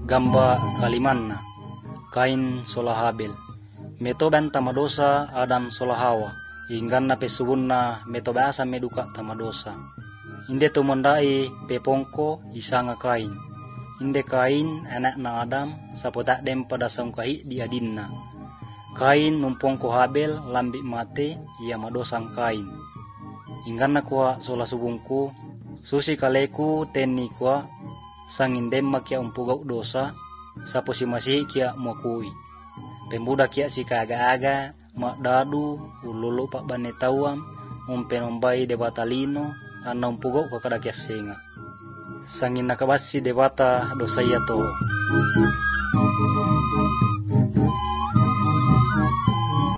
Gamba kalimanna, Kain sola Habel. Meto ben tamadosa Adam sola Hawa, ingganna pesubunna meto basa meduka tamadosa. Inde tumondai pepongko isanga Kain. Inde Kain anak na Adam sapotak dem pada sangkahi di adinna. Kain numpongko Habel lambi mate ia madosang Kain. Ingganna kuwa sola subungku, susi kaleku tenni kuwa sangin dem makia umpugau dosa, sapo si masih kia muakui. Pembuda kia si kaga-aga, mak dadu, ululu pak bane tawam, umpenombai debata lino, anna umpugau kakada kia senga. Sangin nakabasi debata dosa ia to.